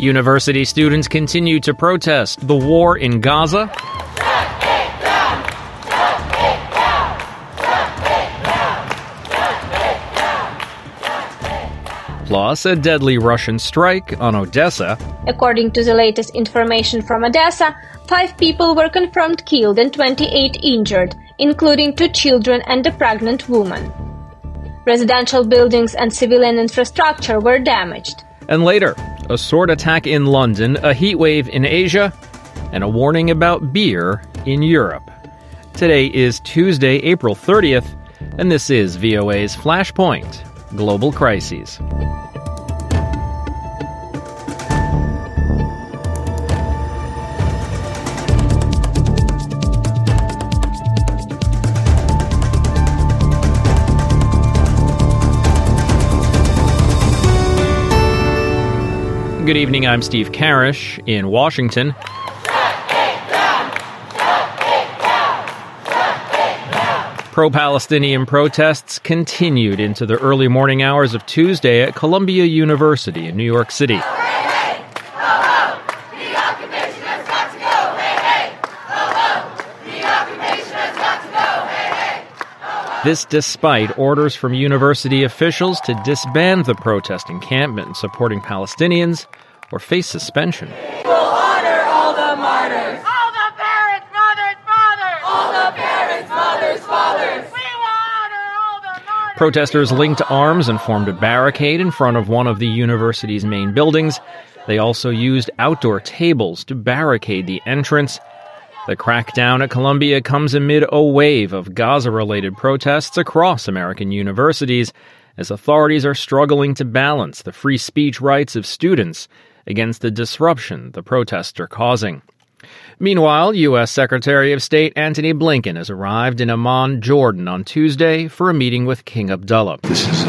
University students continue to protest the war in Gaza. Plus, a deadly Russian strike on Odessa. According to the latest information from Odessa, 5 people were confirmed killed and 28 injured, including 2 children and a pregnant woman. Residential buildings and civilian infrastructure were damaged. And later, a sword attack in London, a heat wave in Asia, and a warning about beer in Europe. Today is Tuesday, April 30th, and this is VOA's Flashpoint Global Crises. Good evening, I'm Steve Karish in Washington. Pro-Palestinian protests continued into the early morning hours of Tuesday at Columbia University in New York City. This despite orders from university officials to disband the protest encampment supporting Palestinians or face suspension. We will honor all the martyrs. All the parents, mothers, fathers. All the parents, mothers, fathers. We will honor all the martyrs. Protesters linked arms and formed a barricade in front of one of the university's main buildings. They also used outdoor tables to barricade the entrance. The crackdown at Columbia comes amid a wave of Gaza-related protests across American universities as authorities are struggling to balance the free speech rights of students against the disruption the protests are causing. Meanwhile, U.S. Secretary of State Antony Blinken has arrived in Amman, Jordan on Tuesday for a meeting with King Abdullah. This is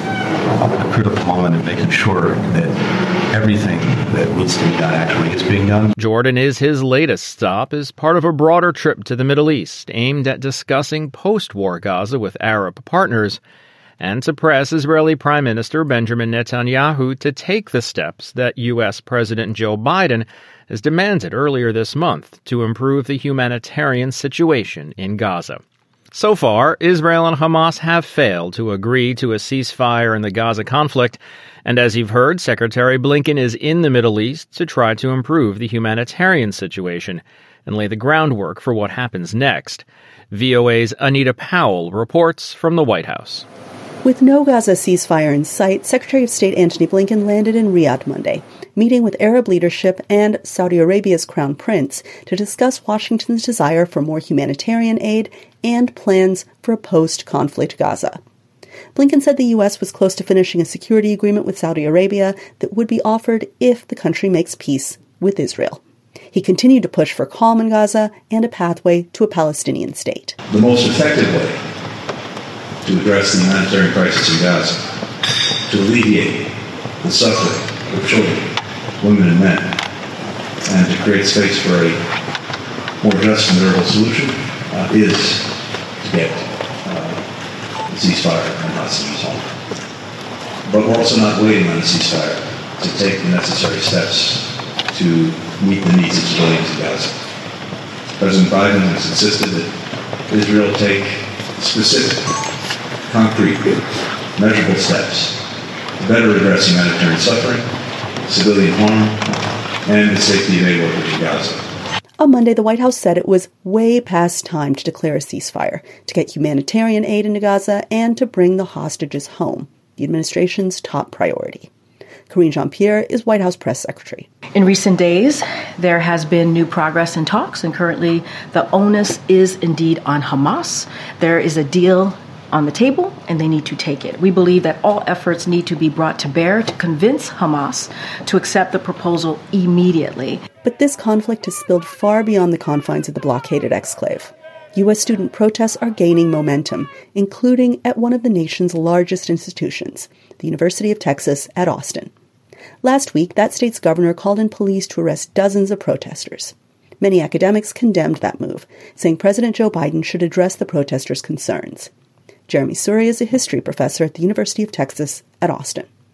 a critical moment in making sure that everything that needs to be done actually is being done. Jordan is his latest stop as part of a broader trip to the Middle East aimed at discussing post-war Gaza with Arab partners and to press Israeli Prime Minister Benjamin Netanyahu to take the steps that U.S. President Joe Biden has demanded earlier this month to improve the humanitarian situation in Gaza. So far, Israel and Hamas have failed to agree to a ceasefire in the Gaza conflict, and as you've heard, Secretary Blinken is in the Middle East to try to improve the humanitarian situation and lay the groundwork for what happens next. VOA's Anita Powell reports from the White House. With no Gaza ceasefire in sight, Secretary of State Antony Blinken landed in Riyadh Monday, meeting with Arab leadership and Saudi Arabia's Crown Prince to discuss Washington's desire for more humanitarian aid and plans for a post-conflict Gaza. Blinken said the U.S. was close to finishing a security agreement with Saudi Arabia that would be offered if the country makes peace with Israel. He continued to push for calm in Gaza and a pathway to a Palestinian state. The most effective way to address the humanitarian crisis in Gaza, to alleviate the suffering of children, women and men, and to create space for a more just and durable solution is to get the ceasefire and hostages home. But we're also not waiting on the ceasefire to take the necessary steps to meet the needs of civilians in Gaza. President Biden has insisted that Israel take specific, concrete, measurable steps to better address humanitarian suffering, civilian harm, and the safety of aid workers in Gaza. On Monday, the White House said it was way past time to declare a ceasefire, to get humanitarian aid into Gaza, and to bring the hostages home, the administration's top priority. Karine Jean-Pierre is White House press secretary. In recent days, there has been new progress in talks, and currently the onus is indeed on Hamas. There is a deal on the table, and they need to take it. We believe that all efforts need to be brought to bear to convince Hamas to accept the proposal immediately. But this conflict has spilled far beyond the confines of the blockaded exclave. U.S. student protests are gaining momentum, including at one of the nation's largest institutions, the University of Texas at Austin. Last week, that state's governor called in police to arrest dozens of protesters. Many academics condemned that move, saying President Joe Biden should address the protesters' concerns. Jeremy Suri is a history professor at the University of Texas at Austin.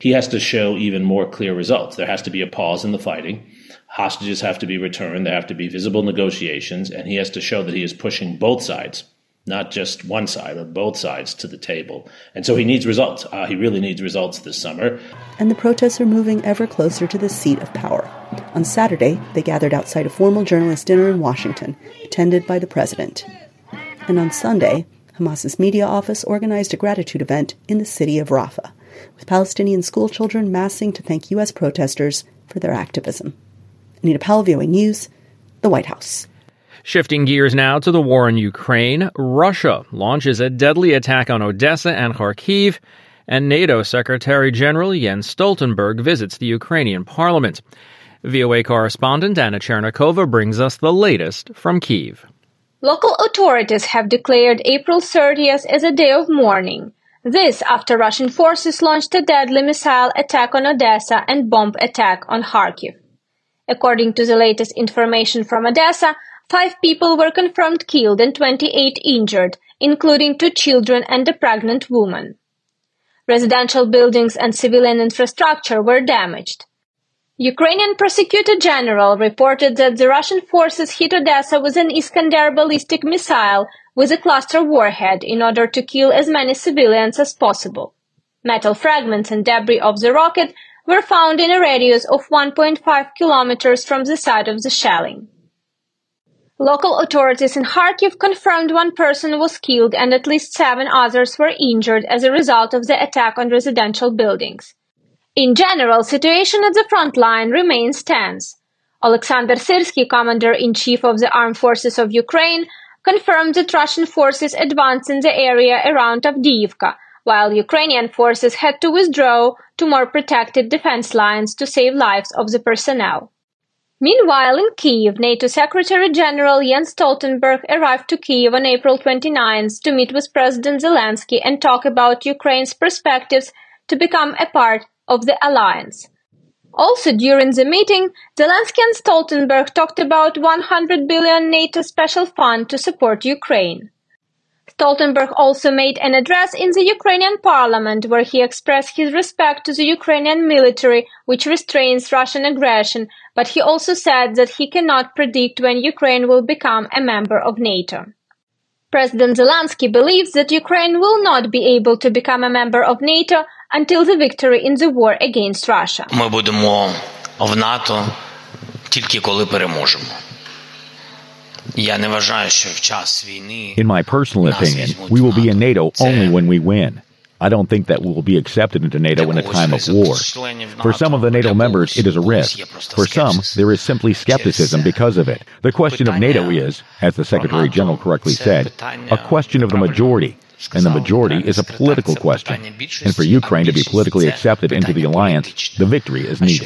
he has to show even more clear results. There has to be a pause in the fighting. Hostages have to be returned. There have to be visible negotiations. And he has to show that he is pushing both sides, not just one side, but both sides to the table. And so he needs results. He really needs results this summer. And the protests are moving ever closer to the seat of power. On Saturday, they gathered outside a formal journalist dinner in Washington, attended by the president. And on Sunday, Hamas's media office organized a gratitude event in the city of Rafah, with Palestinian schoolchildren massing to thank U.S. protesters for their activism. Anita Powell, VOA News, the White House. Shifting gears now to the war in Ukraine, Russia launches a deadly attack on Odessa and Kharkiv, and NATO Secretary General Jens Stoltenberg visits the Ukrainian parliament. VOA correspondent Anna Chernikova brings us the latest from Kyiv. Local authorities have declared April 30th as a day of mourning. This after Russian forces launched a deadly missile attack on Odessa and bomb attack on Kharkiv. According to the latest information from Odessa, 5 people were confirmed killed and 28 injured, including 2 children and a pregnant woman. Residential buildings and civilian infrastructure were damaged. Ukrainian Prosecutor General reported that the Russian forces hit Odessa with an Iskander ballistic missile with a cluster warhead in order to kill as many civilians as possible. Metal fragments and debris of the rocket were found in a radius of 1.5 kilometers from the site of the shelling. Local authorities in Kharkiv confirmed 1 person was killed and at least 7 others were injured as a result of the attack on residential buildings. In general, situation at the front line remains tense. Alexander Syrsky, Commander-in-Chief of the Armed Forces of Ukraine, confirmed that Russian forces advanced in the area around Avdiivka, while Ukrainian forces had to withdraw to more protected defense lines to save lives of the personnel. Meanwhile, in Kyiv, NATO Secretary General Jens Stoltenberg arrived to Kyiv on April 29th to meet with President Zelensky and talk about Ukraine's perspectives to become a part of the alliance. Also during the meeting, Zelensky and Stoltenberg talked about $100 billion NATO special fund to support Ukraine. Stoltenberg also made an address in the Ukrainian parliament where he expressed his respect to the Ukrainian military, which restrains Russian aggression, but he also said that he cannot predict when Ukraine will become a member of NATO. President Zelensky believes that Ukraine will not be able to become a member of NATO until the victory in the war against Russia. Ми будемо в НАТО тільки коли переможемо. Я не вважаю, що в час війни. In my personal opinion, we will be in NATO only when we win. I don't think that we will be accepted into NATO in a time of war. For some of the NATO members, it is a risk. For some, there is simply skepticism because of it. The question of NATO is, as the Secretary General correctly said, a question of the majority. And the majority is a political question. And for Ukraine to be politically accepted into the alliance, the victory is needed.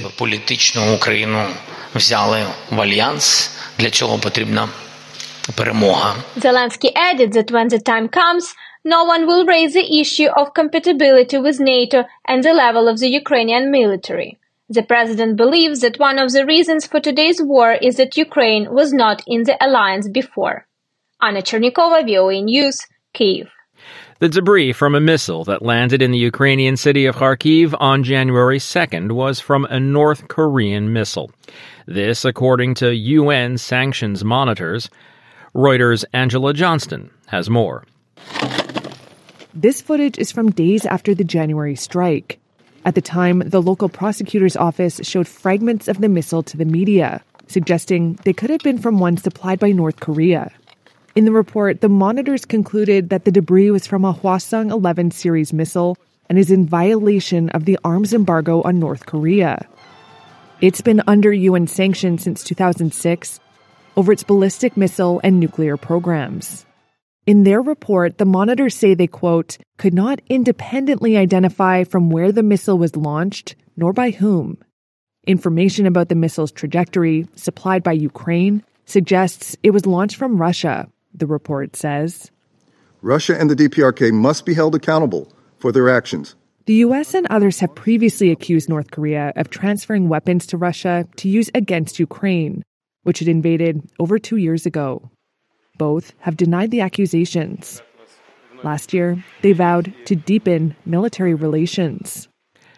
Zelensky added that when the time comes, no one will raise the issue of compatibility with NATO and the level of the Ukrainian military. The president believes that one of the reasons for today's war is that Ukraine was not in the alliance before. Anna Chernikova, VOA News, Kyiv. The debris from a missile that landed in the Ukrainian city of Kharkiv on January 2nd was from a North Korean missile. This, according to UN sanctions monitors. Reuters' Angela Johnston has more. This footage is from days after the January strike. At the time, the local prosecutor's office showed fragments of the missile to the media, suggesting they could have been from one supplied by North Korea. In the report, the monitors concluded that the debris was from a Hwasong-11 series missile and is in violation of the arms embargo on North Korea. It's been under UN sanctions since 2006 over its ballistic missile and nuclear programs. In their report, the monitors say they, quote, could not independently identify from where the missile was launched, nor by whom. Information about the missile's trajectory, supplied by Ukraine, suggests it was launched from Russia, the report says. Russia and the DPRK must be held accountable for their actions. The U.S. and others have previously accused North Korea of transferring weapons to Russia to use against Ukraine, which it invaded over 2 years ago. Both have denied the accusations. Last year, they vowed to deepen military relations.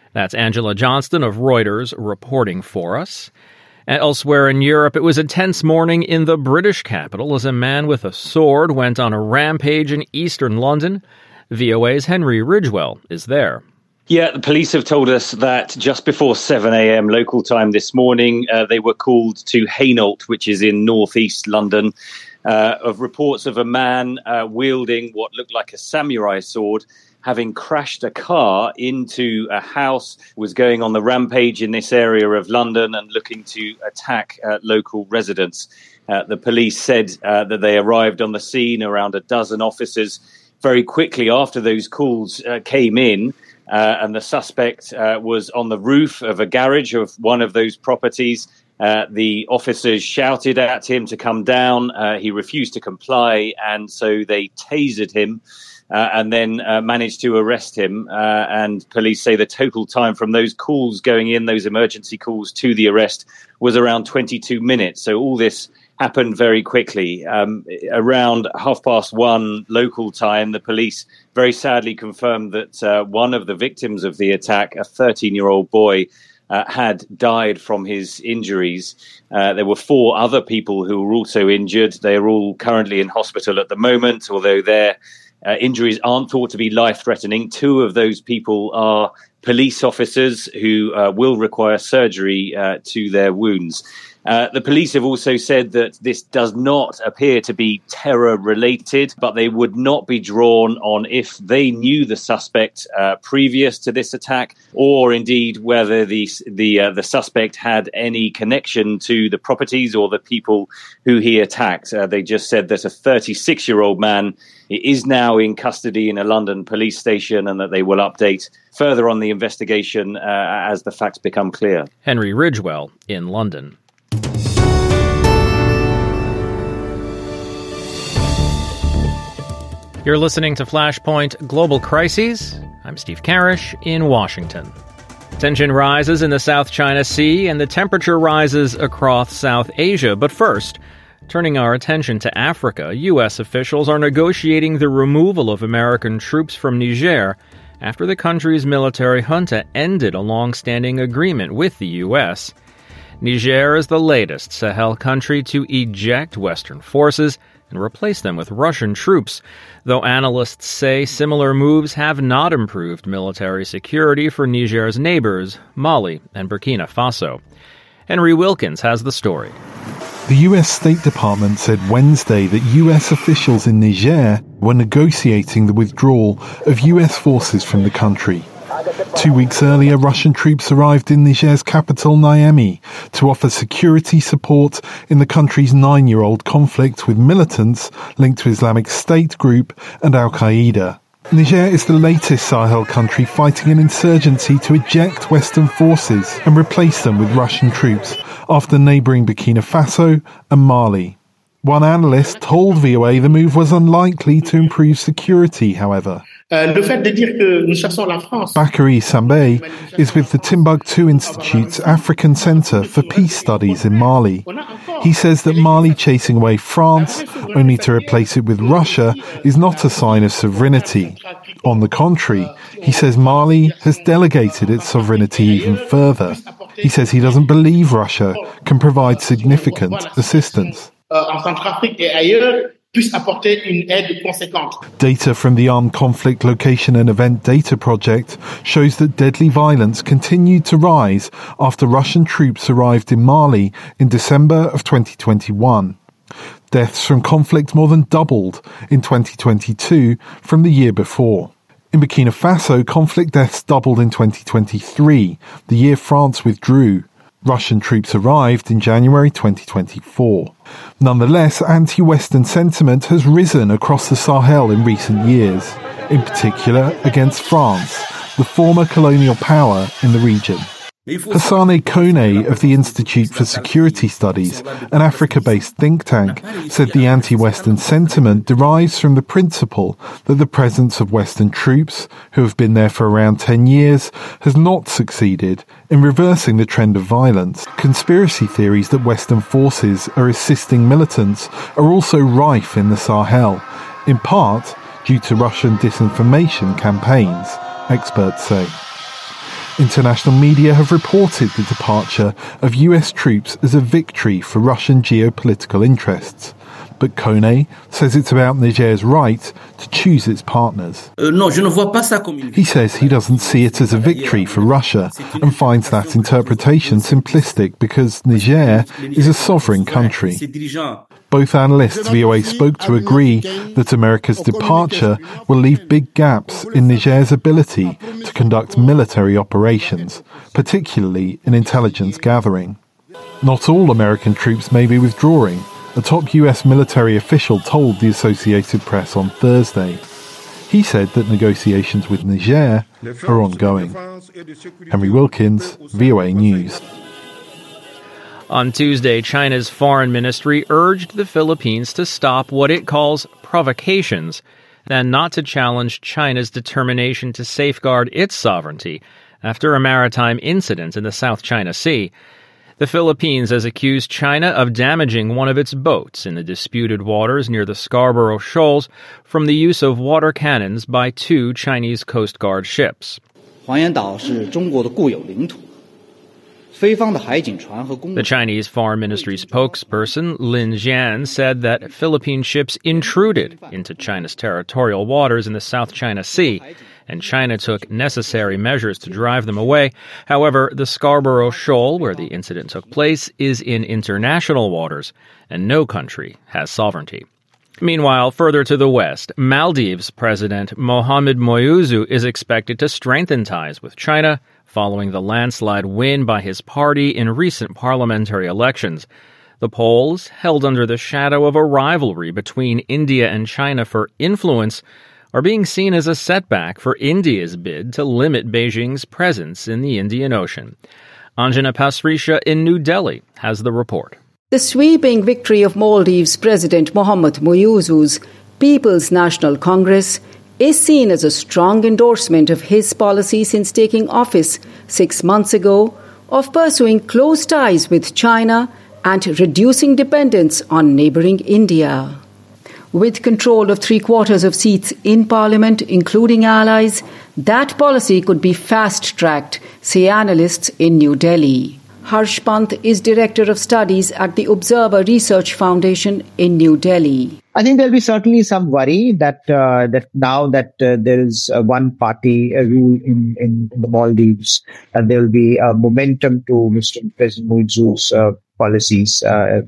That's Angela Johnston of Reuters reporting for us. Elsewhere in Europe, it was a tense morning in the British capital as a man with a sword went on a rampage in eastern London. VOA's Henry Ridgwell is there. Yeah, the police have told us that just before 7 a.m. local time this morning, they were called to Hainault, which is in northeast London, of reports of a man wielding what looked like a samurai sword, having crashed a car into a house, was going on the rampage in this area of London and looking to attack local residents. The police said that they arrived on the scene, around a dozen officers, very quickly after those calls came in. And the suspect was on the roof of a garage of one of those properties. The officers shouted at him to come down. He refused to comply, and so they tasered him and then managed to arrest him. And police say the total time from those calls going in, those emergency calls, to the arrest was around 22 minutes. So all this happened very quickly. Around 1:30 local time, the police very sadly confirmed that one of the victims of the attack, a 13-year-old boy, had died from his injuries. There were 4 other people who were also injured. They are all currently in hospital at the moment, although their injuries aren't thought to be life-threatening. 2 of those people are police officers who will require surgery to their wounds. The police have also said that this does not appear to be terror-related, but they would not be drawn on if they knew the suspect previous to this attack, or indeed whether the suspect had any connection to the properties or the people who he attacked. They just said that a 36-year-old man is now in custody in a London police station, and that they will update further on the investigation as the facts become clear. Henry Ridgwell in London. You're listening to Flashpoint Global Crises. I'm Steve Karish in Washington. Tension rises in the South China Sea and the temperature rises across South Asia. But first, turning our attention to Africa, U.S. officials are negotiating the removal of American troops from Niger after the country's military junta ended a long-standing agreement with the U.S. Niger is the latest Sahel country to eject Western forces and replace them with Russian troops, though analysts say similar moves have not improved military security for Niger's neighbors, Mali and Burkina Faso. Henry Wilkins has the story. The U.S. State Department said Wednesday that U.S. officials in Niger were negotiating the withdrawal of U.S. forces from the country. 2 weeks earlier, Russian troops arrived in Niger's capital, Niamey, to offer security support in the country's 9-year-old conflict with militants linked to Islamic State group and Al-Qaeda. Niger is the latest Sahel country fighting an insurgency to eject Western forces and replace them with Russian troops after neighbouring Burkina Faso and Mali. One analyst told VOA the move was unlikely to improve security, however. Bakary Sambé is with the Timbuktu Institute's African Centre for Peace Studies in Mali. He says that Mali chasing away France, only to replace it with Russia, is not a sign of sovereignty. On the contrary, he says Mali has delegated its sovereignty even further. He says he doesn't believe Russia can provide significant assistance. Data from the Armed Conflict Location and Event Data Project shows that deadly violence continued to rise after Russian troops arrived in Mali in December of 2021. Deaths from conflict more than doubled in 2022 from the year before. In Burkina Faso, conflict deaths doubled in 2023, the year France withdrew. Russian troops arrived in January 2024. Nonetheless, anti-Western sentiment has risen across the Sahel in recent years, in particular against France, the former colonial power in the region. Hassane Kone of the Institute for Security Studies, an Africa-based think tank, said the anti-Western sentiment derives from the principle that the presence of Western troops, who have been there for around 10 years, has not succeeded in reversing the trend of violence. Conspiracy theories that Western forces are assisting militants are also rife in the Sahel, in part due to Russian disinformation campaigns, experts say. International media have reported the departure of US troops as a victory for Russian geopolitical interests. But Kone says it's about Niger's right to choose its partners. He says he doesn't see it as a victory for Russia and finds that interpretation simplistic because Niger is a sovereign country. Both analysts VOA spoke to agree that America's departure will leave big gaps in Niger's ability to conduct military operations, particularly in intelligence gathering. Not all American troops may be withdrawing. A top US military official told the Associated Press on Thursday. He said that negotiations with Niger are ongoing. Henry Wilkins, VOA News. On Tuesday, China's foreign ministry urged the Philippines to stop what it calls provocations and not to challenge China's determination to safeguard its sovereignty after a maritime incident in the South China Sea. The Philippines has accused China of damaging one of its boats in the disputed waters near the Scarborough Shoals from the use of water cannons by 2 Chinese Coast Guard ships. The Chinese Foreign Ministry spokesperson Lin Jian said that Philippine ships intruded into China's territorial waters in the South China Sea, and China took necessary measures to drive them away. However, the Scarborough Shoal, where the incident took place, is in international waters, and no country has sovereignty. Meanwhile, further to the west, Maldives President Mohamed Moiuzu is expected to strengthen ties with China following the landslide win by his party in recent parliamentary elections. The polls, held under the shadow of a rivalry between India and China for influence, are being seen as a setback for India's bid to limit Beijing's presence in the Indian Ocean. Anjana Pasricha in New Delhi has the report. The sweeping victory of Maldives President Mohamed Moiuzu's People's National Congress is seen as a strong endorsement of his policy since taking office 6 months ago of pursuing close ties with China and reducing dependence on neighboring India. With control of 3/4 of seats in Parliament, including allies, that policy could be fast-tracked, say analysts in New Delhi. Harsh Pant is Director of Studies at the Observer Research Foundation in New Delhi. I think there'll be certainly some worry that now that there is one party rule in the Maldives, there will be a momentum to Mr. President Moiuzu's policies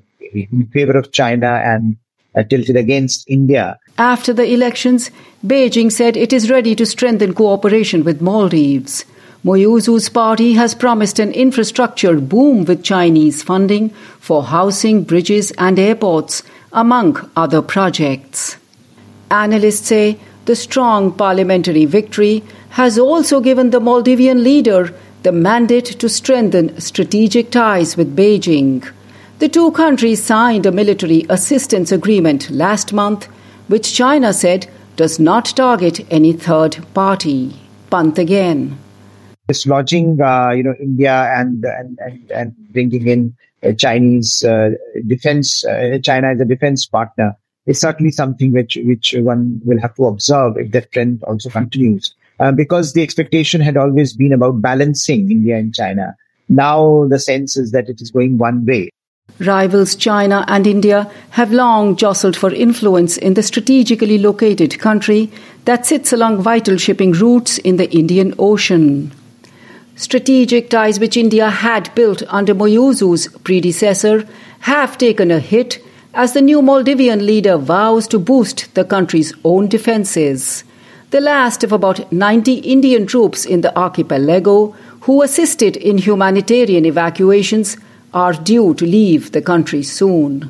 in favor of China and tilted against India. After the elections, Beijing said it is ready to strengthen cooperation with Maldives. Moiuzu's party has promised an infrastructure boom with Chinese funding for housing, bridges and airports, among other projects. Analysts say the strong parliamentary victory has also given the Maldivian leader the mandate to strengthen strategic ties with Beijing. The 2 countries signed a military assistance agreement last month, which China said does not target any third party. Pant again. Dislodging, India and bringing in Chinese defense, China as a defense partner is certainly something which one will have to observe if that trend also continues. Because the expectation had always been about balancing India and China. Now the sense is that it is going one way. Rivals China and India have long jostled for influence in the strategically located country that sits along vital shipping routes in the Indian Ocean. Strategic ties which India had built under Moiuzu's predecessor have taken a hit as the new Maldivian leader vows to boost the country's own defenses. The last of about 90 Indian troops in the archipelago who assisted in humanitarian evacuations are due to leave the country soon.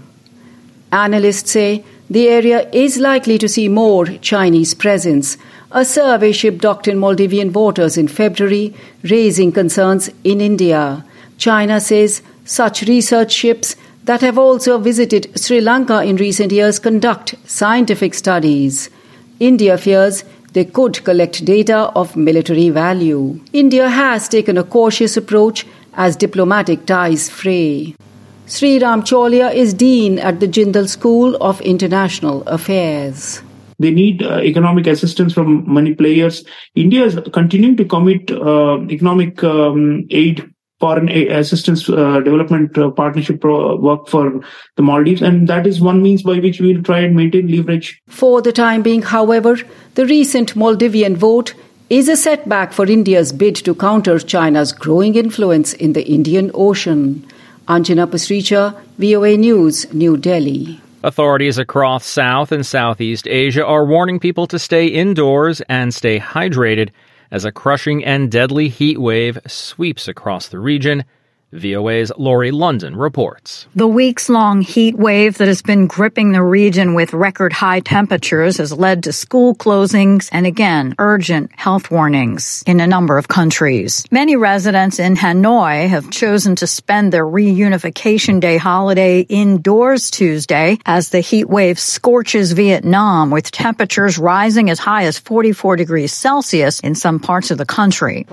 Analysts say the area is likely to see more Chinese presence. A survey ship docked in Maldivian waters in February, raising concerns in India. China says such research ships that have also visited Sri Lanka in recent years conduct scientific studies. India fears they could collect data of military value. India has taken a cautious approach as diplomatic ties fray. Sriram Cholia is Dean at the Jindal School of International Affairs. They need economic assistance from many players. India is continuing to commit economic aid, foreign assistance, development partnership work for the Maldives. And that is one means by which we will try and maintain leverage. For the time being, however, the recent Maldivian vote is a setback for India's bid to counter China's growing influence in the Indian Ocean. Anjana Pasricha, VOA News, New Delhi. Authorities across South and Southeast Asia are warning people to stay indoors and stay hydrated as a crushing and deadly heat wave sweeps across the region. VOA's Laurie London reports. The weeks-long heat wave that has been gripping the region with record-high temperatures has led to school closings and, again, urgent health warnings in a number of countries. Many residents in Hanoi have chosen to spend their Reunification Day holiday indoors Tuesday as the heat wave scorches Vietnam, with temperatures rising as high as 44 degrees Celsius in some parts of the country.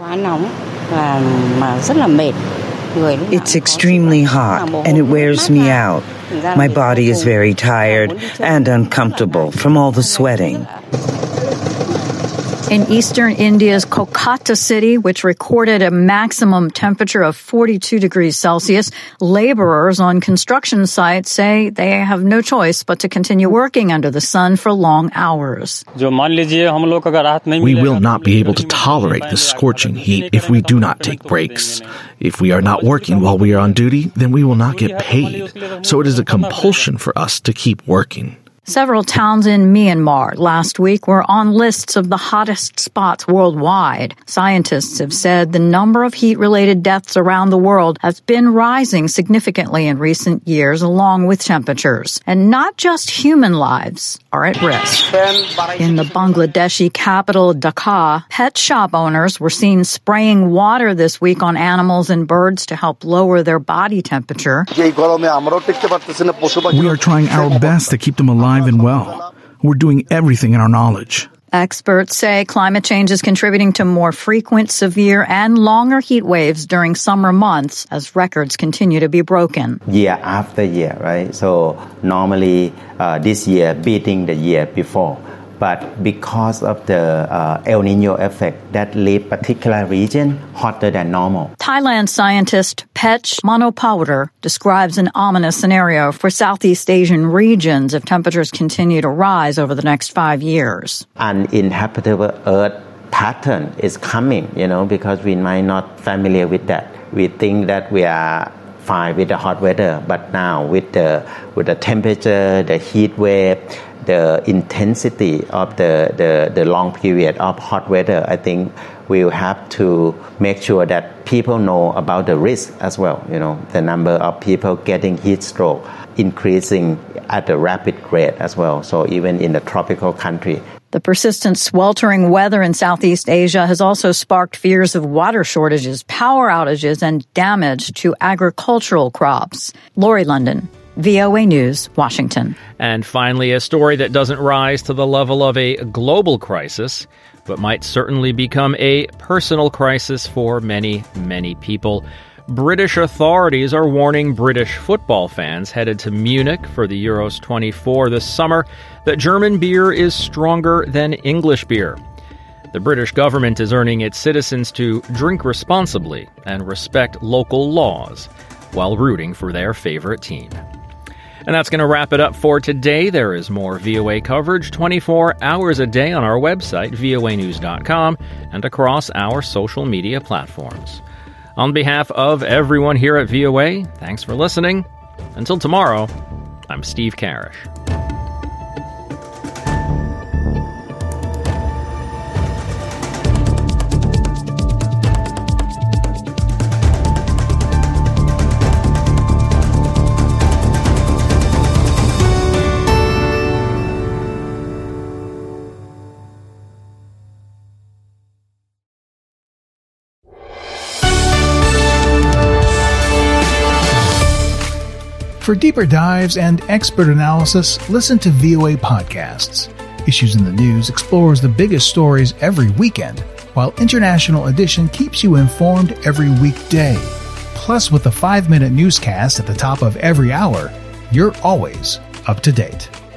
It's extremely hot, and it wears me out. My body is very tired and uncomfortable from all the sweating. In eastern India's Kolkata city, which recorded a maximum temperature of 42 degrees Celsius, laborers on construction sites say they have no choice but to continue working under the sun for long hours. We will not be able to tolerate the scorching heat if we do not take breaks. If we are not working while we are on duty, then we will not get paid. So it is a compulsion for us to keep working. Several towns in Myanmar last week were on lists of the hottest spots worldwide. Scientists have said the number of heat-related deaths around the world has been rising significantly in recent years, along with temperatures. And not just human lives are at risk. In the Bangladeshi capital, Dhaka, pet shop owners were seen spraying water this week on animals and birds to help lower their body temperature. We are trying our best to keep them alive and well. We're doing everything in our knowledge. Experts say climate change is contributing to more frequent, severe, and longer heat waves during summer months as records continue to be broken. Year after year, right? So normally this year beating the year before. But because of the El Nino effect, that leave particular region hotter than normal. Thailand scientist Petch Monopowder describes an ominous scenario for Southeast Asian regions if temperatures continue to rise over the next 5 years. Uninhabitable Earth pattern is coming, because we might not familiar with that. We think that we are fine with the hot weather, but now with the temperature, the heat wave, the intensity of the long period of hot weather, I think we'll have to make sure that people know about the risk as well. The number of people getting heat stroke increasing at a rapid rate as well. So even in the tropical country. The persistent sweltering weather in Southeast Asia has also sparked fears of water shortages, power outages, and damage to agricultural crops. Laurie London, VOA News, Washington. And finally, a story that doesn't rise to the level of a global crisis, but might certainly become a personal crisis for many, many people. British authorities are warning British football fans headed to Munich for the Euros 24 this summer that German beer is stronger than English beer. The British government is urging its citizens to drink responsibly and respect local laws while rooting for their favorite team. And that's going to wrap it up for today. There is more VOA coverage 24 hours a day on our website, voanews.com, and across our social media platforms. On behalf of everyone here at VOA, thanks for listening. Until tomorrow, I'm Steve Karish. For deeper dives and expert analysis, listen to VOA Podcasts. Issues in the News explores the biggest stories every weekend, while International Edition keeps you informed every weekday. Plus, with a 5-minute newscast at the top of every hour, you're always up to date.